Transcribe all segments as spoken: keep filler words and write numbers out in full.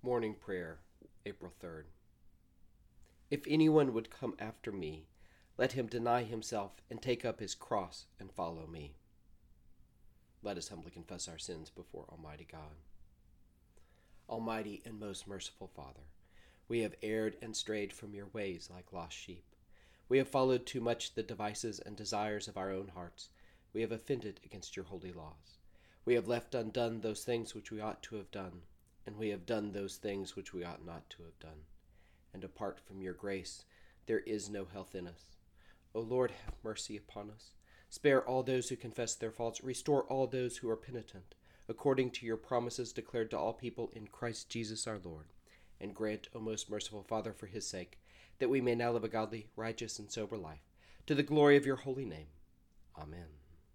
Morning Prayer, April third. If anyone would come after me, let him deny himself and take up his cross and follow me. Let us humbly confess our sins before Almighty God. Almighty and most merciful Father, we have erred and strayed from your ways like lost sheep. We have followed too much the devices and desires of our own hearts. We have offended against your holy laws. We have left undone those things which we ought to have done, and we have done those things which we ought not to have done. And apart from your grace, there is no health in us. O Lord, have mercy upon us. Spare all those who confess their faults. Restore all those who are penitent, according to your promises declared to all people in Christ Jesus our Lord. And grant, O most merciful Father, for his sake, that we may now live a godly, righteous, and sober life, to the glory of your holy name. Amen.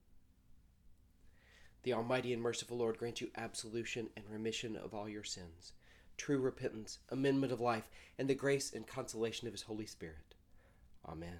The Almighty and merciful Lord grant you absolution and remission of all your sins, true repentance, amendment of life, and the grace and consolation of his Holy Spirit. Amen.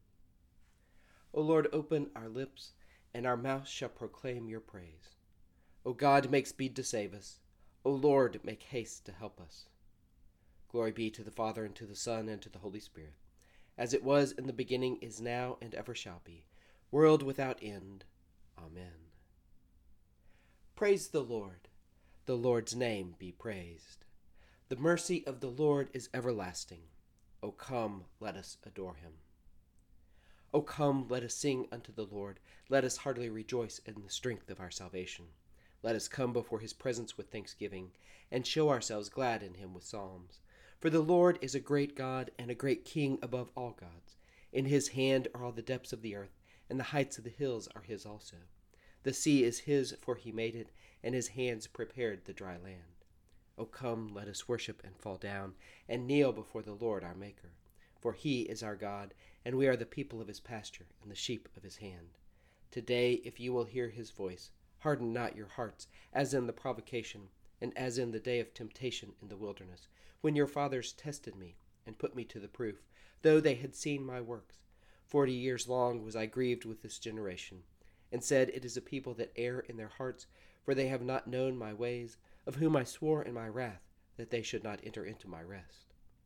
O Lord, open our lips, and our mouth shall proclaim your praise. O God, make speed to save us. O Lord, make haste to help us. Glory be to the Father, and to the Son, and to the Holy Spirit, as it was in the beginning, is now, and ever shall be, world without end. Amen. Praise the Lord. The Lord's name be praised. The mercy of the Lord is everlasting. O come, let us adore him. O come, let us sing unto the Lord. Let us heartily rejoice in the strength of our salvation. Let us come before his presence with thanksgiving, and show ourselves glad in him with psalms. For the Lord is a great God and a great King above all gods. In his hand are all the depths of the earth, and the heights of the hills are his also. The sea is his, for he made it, and his hands prepared the dry land. O come, let us worship and fall down, and kneel before the Lord our Maker. For he is our God, and we are the people of his pasture, and the sheep of his hand. Today, if you will hear his voice, harden not your hearts, as in the provocation, and as in the day of temptation in the wilderness, when your fathers tested me, and put me to the proof, though they had seen my works. Forty years long was I grieved with this generation, and said, It is a people that err in their hearts, for they have not known my ways, of whom I swore in my wrath, that they should not enter into my rest.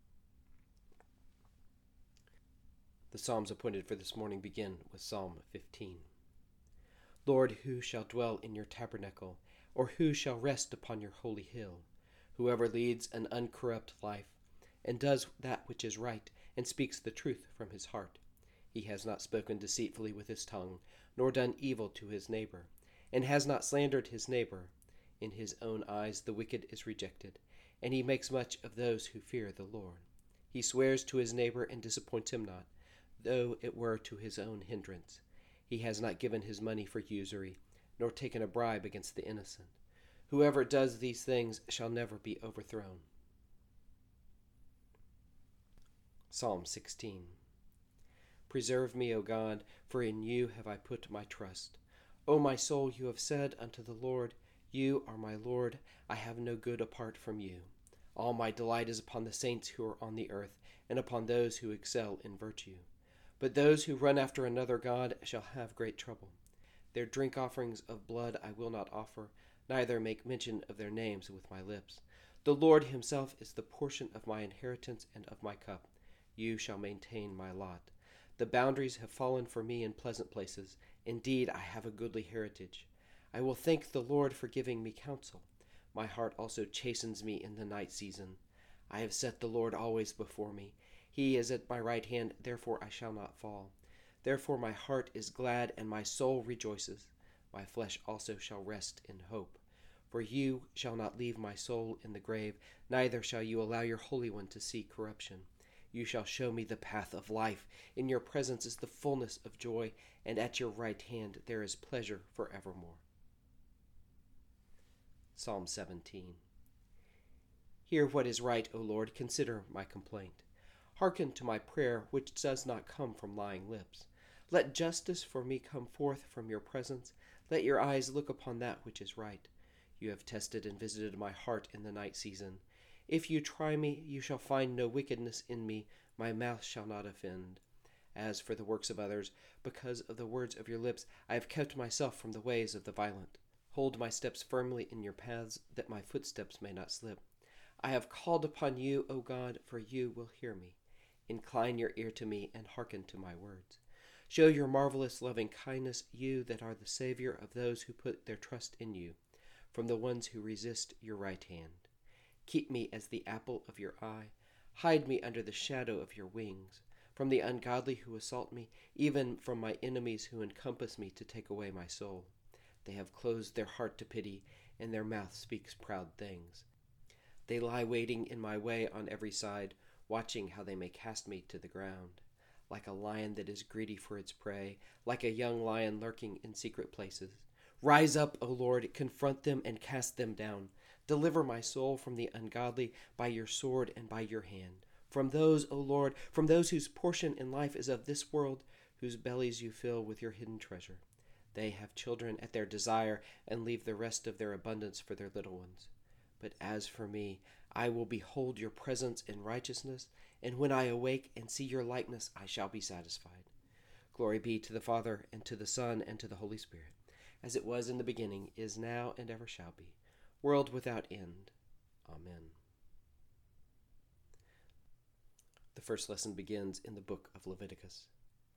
The Psalms appointed for this morning begin with Psalm fifteen. Lord, who shall dwell in your tabernacle, or who shall rest upon your holy hill? Whoever leads an uncorrupt life, and does that which is right, and speaks the truth from his heart. He has not spoken deceitfully with his tongue, nor done evil to his neighbor, and has not slandered his neighbor. In his own eyes the wicked is rejected, and he makes much of those who fear the Lord. He swears to his neighbor and disappoints him not, though it were to his own hindrance. He has not given his money for usury, nor taken a bribe against the innocent. Whoever does these things shall never be overthrown. Psalm sixteen. Preserve me, O God, for in you have I put my trust. O my soul, you have said unto the Lord, You are my Lord, I have no good apart from you. All my delight is upon the saints who are on the earth, and upon those who excel in virtue. But those who run after another god shall have great trouble. Their drink offerings of blood I will not offer, neither make mention of their names with my lips. The Lord himself is the portion of my inheritance and of my cup. You shall maintain my lot. The boundaries have fallen for me in pleasant places. Indeed, I have a goodly heritage. I will thank the Lord for giving me counsel. My heart also chastens me in the night season. I have set the Lord always before me. He is at my right hand, therefore I shall not fall. Therefore my heart is glad, and my soul rejoices. My flesh also shall rest in hope. For you shall not leave my soul in the grave, neither shall you allow your Holy One to see corruption. You shall show me the path of life. In your presence is the fullness of joy, and at your right hand there is pleasure forevermore. Psalm seventeen. Hear what is right, O Lord, consider my complaint. Hearken to my prayer, which does not come from lying lips. Let justice for me come forth from your presence. Let your eyes look upon that which is right. You have tested and visited my heart in the night season. If you try me, you shall find no wickedness in me. My mouth shall not offend. As for the works of others, because of the words of your lips, I have kept myself from the ways of the violent. Hold my steps firmly in your paths, that my footsteps may not slip. I have called upon you, O God, for you will hear me. Incline your ear to me and hearken to my words. Show your marvelous loving kindness, you that are the Savior of those who put their trust in you, from the ones who resist your right hand. Keep me as the apple of your eye. Hide me under the shadow of your wings, from the ungodly who assault me, even from my enemies who encompass me to take away my soul. They have closed their heart to pity, and their mouth speaks proud things. They lie waiting in my way on every side, watching how they may cast me to the ground. Like a lion that is greedy for its prey, like a young lion lurking in secret places. Rise up, O Lord, confront them and cast them down. Deliver my soul from the ungodly by your sword and by your hand. From those, O Lord, from those whose portion in life is of this world, whose bellies you fill with your hidden treasure. They have children at their desire and leave the rest of their abundance for their little ones. But as for me, I will behold your presence in righteousness, and when I awake and see your likeness, I shall be satisfied. Glory be to the Father, and to the Son, and to the Holy Spirit, as it was in the beginning, is now, and ever shall be, world without end. Amen. The first lesson begins in the book of Leviticus.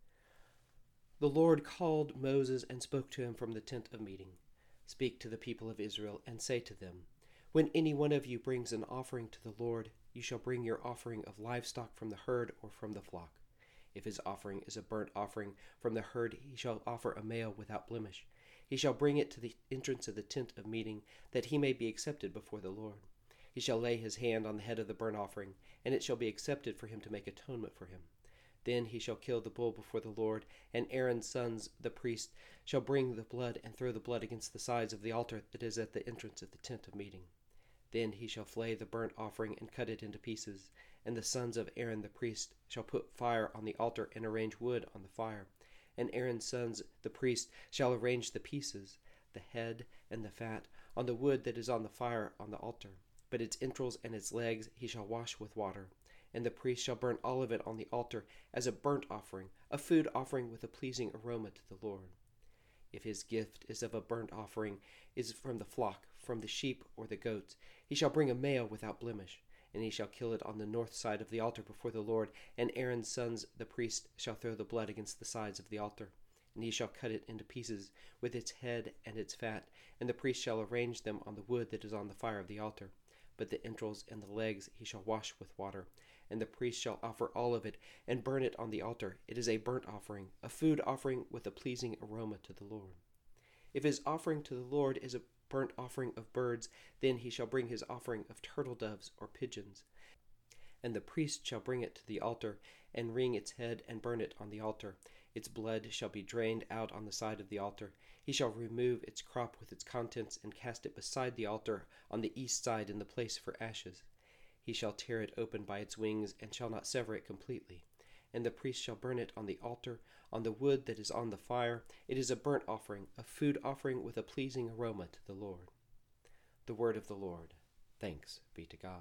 The Lord called Moses and spoke to him from the tent of meeting. Speak to the people of Israel, and say to them, When any one of you brings an offering to the Lord, you shall bring your offering of livestock from the herd or from the flock. If his offering is a burnt offering from the herd, he shall offer a male without blemish. He shall bring it to the entrance of the tent of meeting, that he may be accepted before the Lord. He shall lay his hand on the head of the burnt offering, and it shall be accepted for him to make atonement for him. Then he shall kill the bull before the Lord, and Aaron's sons, the priests, shall bring the blood and throw the blood against the sides of the altar that is at the entrance of the tent of meeting. Then he shall flay the burnt offering and cut it into pieces, and the sons of Aaron the priest shall put fire on the altar and arrange wood on the fire. And Aaron's sons, the priest, shall arrange the pieces, the head and the fat, on the wood that is on the fire on the altar. But its entrails and its legs he shall wash with water. And the priest shall burn all of it on the altar as a burnt offering, a food offering with a pleasing aroma to the Lord. If his gift is of a burnt offering, is from the flock, from the sheep or the goats, he shall bring a male without blemish, and he shall kill it on the north side of the altar before the Lord, and Aaron's sons, the priests, shall throw the blood against the sides of the altar. And he shall cut it into pieces, with its head and its fat, and the priest shall arrange them on the wood that is on the fire of the altar. But the entrails and the legs he shall wash with water, and the priest shall offer all of it, and burn it on the altar. It is a burnt offering, a food offering with a pleasing aroma to the Lord. If his offering to the Lord is a burnt offering of birds, then he shall bring his offering of turtle doves or pigeons. And the priest shall bring it to the altar, and wring its head, and burn it on the altar. Its blood shall be drained out on the side of the altar. He shall remove its crop with its contents, and cast it beside the altar on the east side in the place for ashes. He shall tear it open by its wings, and shall not sever it completely. And the priest shall burn it on the altar, on the wood that is on the fire. It is a burnt offering, a food offering with a pleasing aroma to the Lord. The word of the Lord. Thanks be to God.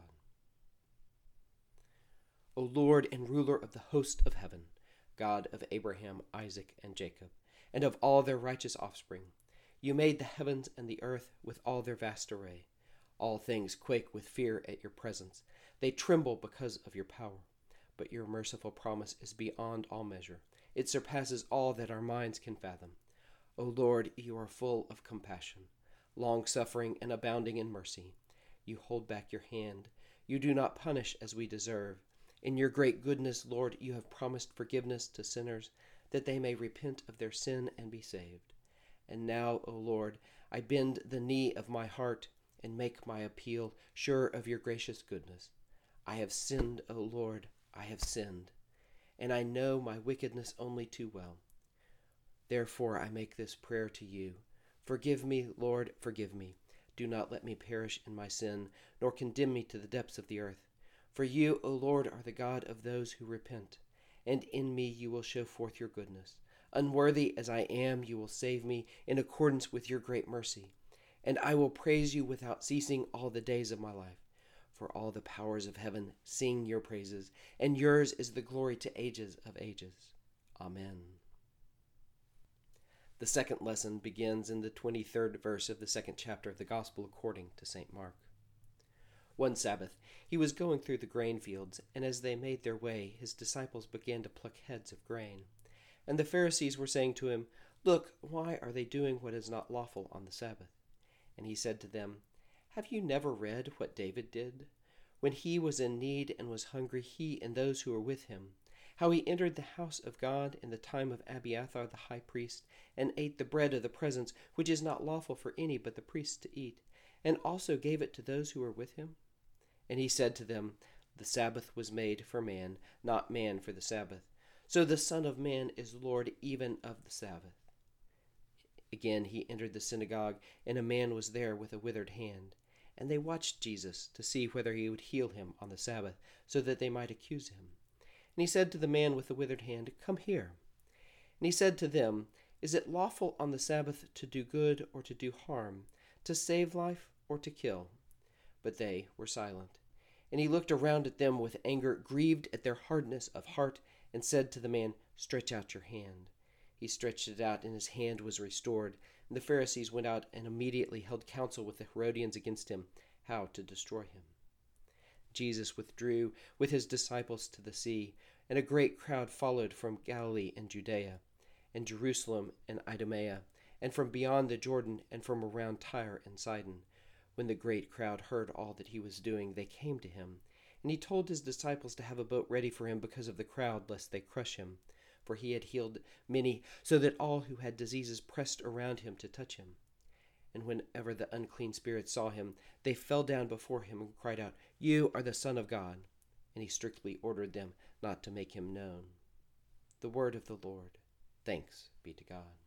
O Lord and ruler of the host of heaven, God of Abraham, Isaac, and Jacob, and of all their righteous offspring, you made the heavens and the earth with all their vast array. All things quake with fear at your presence. They tremble because of your power. But your merciful promise is beyond all measure. It surpasses all that our minds can fathom. O Lord, you are full of compassion, long-suffering and abounding in mercy. You hold back your hand. You do not punish as we deserve. In your great goodness, Lord, you have promised forgiveness to sinners, that they may repent of their sin and be saved. And now, O Lord, I bend the knee of my heart and make my appeal, sure of your gracious goodness. I have sinned, O Lord, I have sinned, and I know my wickedness only too well. Therefore I make this prayer to you. Forgive me, Lord, forgive me. Do not let me perish in my sin, nor condemn me to the depths of the earth. For you, O Lord, are the God of those who repent, and in me you will show forth your goodness. Unworthy as I am, you will save me in accordance with your great mercy. And I will praise you without ceasing all the days of my life. For all the powers of heaven sing your praises, and yours is the glory to ages of ages. Amen. The second lesson begins in the twenty-third verse of the second chapter of the Gospel according to Saint Mark. One Sabbath, He was going through the grain fields, and as they made their way, his disciples began to pluck heads of grain. And the Pharisees were saying to him, "Look, why are they doing what is not lawful on the Sabbath?" And he said to them, "Have you never read what David did? When he was in need and was hungry, he and those who were with him, how he entered the house of God in the time of Abiathar the high priest, and ate the bread of the presence, which is not lawful for any but the priests to eat, and also gave it to those who were with him?" And he said to them, "The Sabbath was made for man, not man for the Sabbath. So the Son of Man is Lord even of the Sabbath." Again he entered the synagogue, and a man was there with a withered hand. And they watched Jesus to see whether he would heal him on the Sabbath, so that they might accuse him. And he said to the man with the withered hand, "Come here." And he said to them, "Is it lawful on the Sabbath to do good or to do harm, to save life or to kill?" But they were silent. And he looked around at them with anger, grieved at their hardness of heart, and said to the man, "Stretch out your hand." He stretched it out, and his hand was restored. And the Pharisees went out and immediately held counsel with the Herodians against him, how to destroy him. Jesus withdrew with his disciples to the sea, and a great crowd followed from Galilee and Judea, and Jerusalem and Idumea, and from beyond the Jordan, and from around Tyre and Sidon. When the great crowd heard all that he was doing, they came to him. And he told his disciples to have a boat ready for him because of the crowd, lest they crush him. For he had healed many, so that all who had diseases pressed around him to touch him. And whenever the unclean spirits saw him, they fell down before him and cried out, "You are the Son of God." And he strictly ordered them not to make him known. The word of the Lord. Thanks be to God.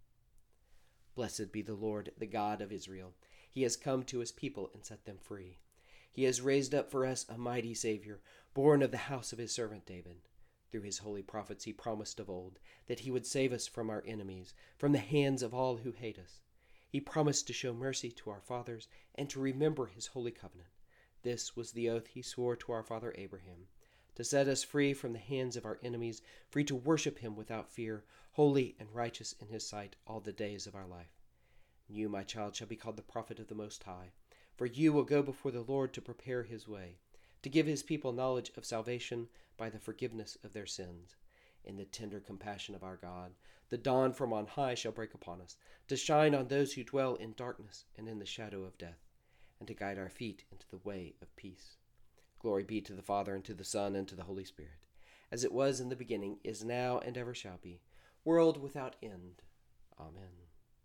Blessed be the Lord, the God of Israel. He has come to his people and set them free. He has raised up for us a mighty Savior, born of the house of his servant David. Through his holy prophets he promised of old that he would save us from our enemies, from the hands of all who hate us. He promised to show mercy to our fathers and to remember his holy covenant. This was the oath he swore to our father Abraham, to set us free from the hands of our enemies, free to worship him without fear, holy and righteous in his sight all the days of our life. And you, my child, shall be called the prophet of the Most High, for you will go before the Lord to prepare his way, to give his people knowledge of salvation by the forgiveness of their sins. In the tender compassion of our God, the dawn from on high shall break upon us, to shine on those who dwell in darkness and in the shadow of death, and to guide our feet into the way of peace. Glory be to the Father, and to the Son, and to the Holy Spirit, as it was in the beginning, is now, and ever shall be, world without end. Amen.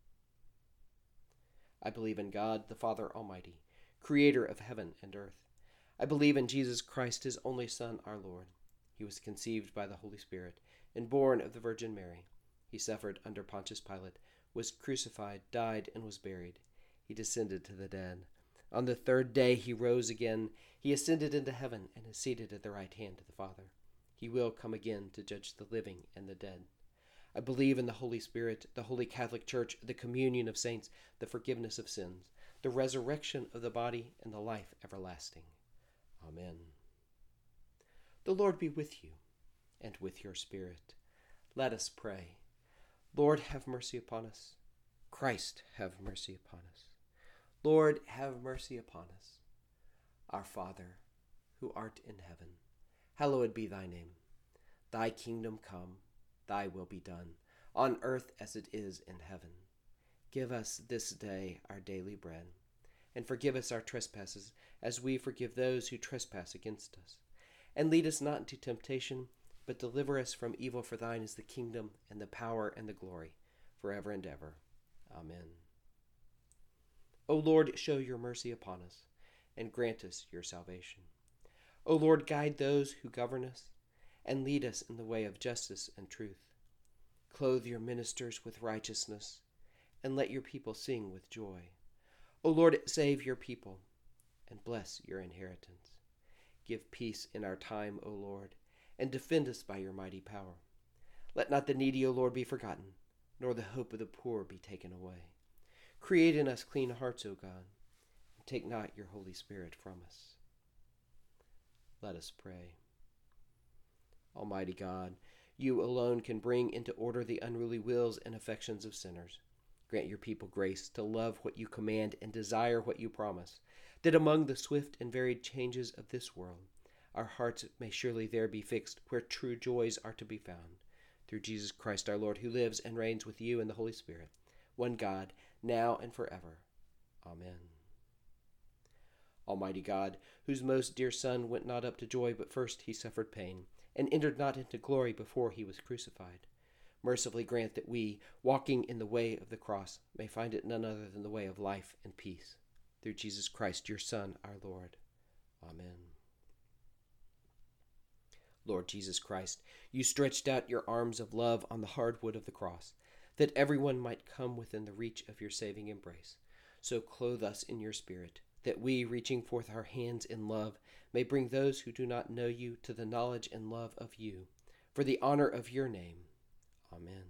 I believe in God, the Father Almighty, creator of heaven and earth. I believe in Jesus Christ, his only Son, our Lord. He was conceived by the Holy Spirit and born of the Virgin Mary. He suffered under Pontius Pilate, was crucified, died, and was buried. He descended to the dead. On the third day he rose again. He ascended into heaven and is seated at the right hand of the Father. He will come again to judge the living and the dead. I believe in the Holy Spirit, the Holy Catholic Church, the communion of saints, the forgiveness of sins, the resurrection of the body, and the life everlasting. Amen. The Lord be with you, and with your spirit. Let us pray. Lord, have mercy upon us. Christ, have mercy upon us. Lord, have mercy upon us. Our Father, who art in heaven, hallowed be thy name. Thy kingdom come, thy will be done, on earth as it is in heaven. Give us this day our daily bread, and forgive us our trespasses, as we forgive those who trespass against us. And lead us not into temptation, but deliver us from evil, for thine is the kingdom, and the power, and the glory, forever and ever. Amen. O Lord, show your mercy upon us, and grant us your salvation. O Lord, guide those who govern us, and lead us in the way of justice and truth. Clothe your ministers with righteousness, and let your people sing with joy. O Lord, save your people, and bless your inheritance. Give peace in our time, O Lord, and defend us by your mighty power. Let not the needy, O Lord, be forgotten, nor the hope of the poor be taken away. Create in us clean hearts, O God, and take not your Holy Spirit from us. Let us pray. Almighty God, you alone can bring into order the unruly wills and affections of sinners. Grant your people grace to love what you command and desire what you promise, that among the swift and varied changes of this world, our hearts may surely there be fixed where true joys are to be found. Through Jesus Christ our Lord, who lives and reigns with you in the Holy Spirit, one God, now and forever. Amen. Almighty God, whose most dear Son went not up to joy, but first he suffered pain, and entered not into glory before he was crucified, mercifully grant that we, walking in the way of the cross, may find it none other than the way of life and peace. Through Jesus Christ, your Son, our Lord. Amen. Lord Jesus Christ, you stretched out your arms of love on the hard wood of the cross, that everyone might come within the reach of your saving embrace. So clothe us in your Spirit, that we, reaching forth our hands in love, may bring those who do not know you to the knowledge and love of you, for the honor of your name. Amen.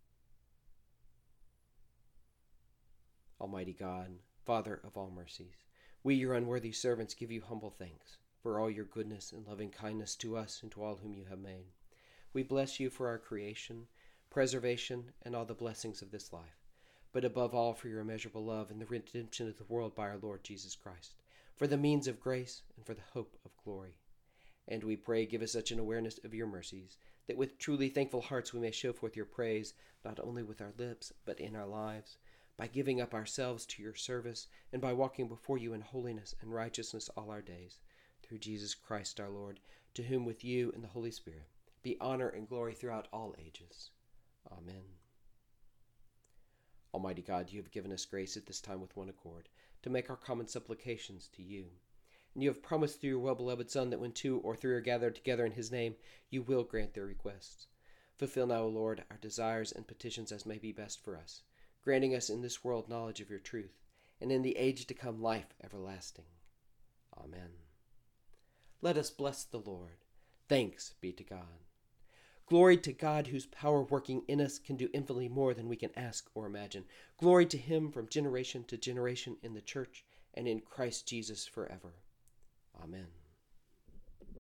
Almighty God, Father of all mercies, we, your unworthy servants, give you humble thanks for all your goodness and loving kindness to us and to all whom you have made. We bless you for our creation, preservation, and all the blessings of this life, but above all for your immeasurable love and the redemption of the world by our Lord Jesus Christ, for the means of grace and for the hope of glory. And we pray, give us such an awareness of your mercies, that with truly thankful hearts we may show forth your praise, not only with our lips, but in our lives, by giving up ourselves to your service, and by walking before you in holiness and righteousness all our days. Through Jesus Christ our Lord, to whom with you and the Holy Spirit be honor and glory throughout all ages. Amen. Almighty God, you have given us grace at this time with one accord, to make our common supplications to you. And you have promised through your well-beloved Son that when two or three are gathered together in his name, you will grant their requests. Fulfill now, O Lord, our desires and petitions as may be best for us, granting us in this world knowledge of your truth, and in the age to come life everlasting. Amen. Let us bless the Lord. Thanks be to God. Glory to God, whose power working in us can do infinitely more than we can ask or imagine. Glory to him from generation to generation in the church and in Christ Jesus forever. Amen.